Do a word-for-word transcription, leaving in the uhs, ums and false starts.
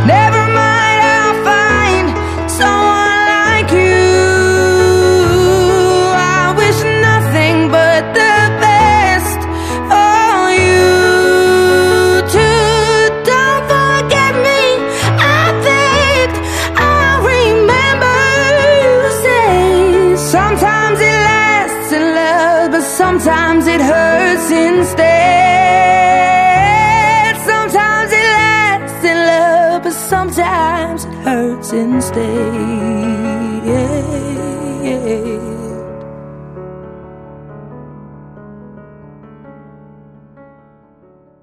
Never mind, I'll find someone like you. I wish nothing but the best for you too. Don't forget me, I think I'll remember you say. Sometimes it lasts in love, but sometimes it hurts instead. Sometimes it lasts in love, but sometimes it hurts instead.